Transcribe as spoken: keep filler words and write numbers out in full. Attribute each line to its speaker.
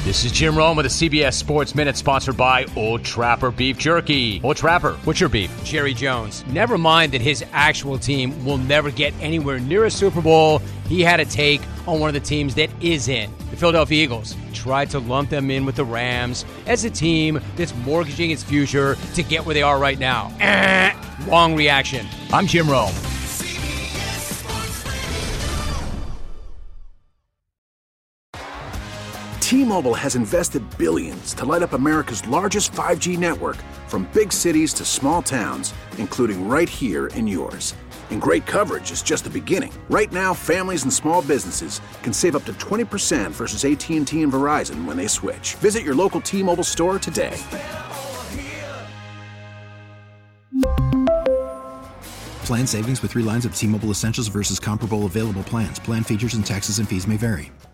Speaker 1: This is Jim Rome with a C B S Sports Minute sponsored by Old Trapper Beef Jerky. Old Trapper, what's your beef?
Speaker 2: Jerry Jones. Never mind that his actual team will never get anywhere near a Super Bowl. He had a take on one of the teams that is in. The Philadelphia Eagles tried to lump them in with the Rams as a team that's mortgaging its future to get where they are right now. Eh, wrong reaction.
Speaker 1: I'm Jim Rome.
Speaker 3: T-Mobile has invested billions to light up America's largest five G network, from big cities to small towns, including right here in yours. And great coverage is just the beginning. Right now, families and small businesses can save up to twenty percent versus A T and T and Verizon when they switch. Visit your local T-Mobile store today.
Speaker 4: Plan savings with three lines of T-Mobile Essentials versus comparable available plans. Plan features and taxes and fees may vary.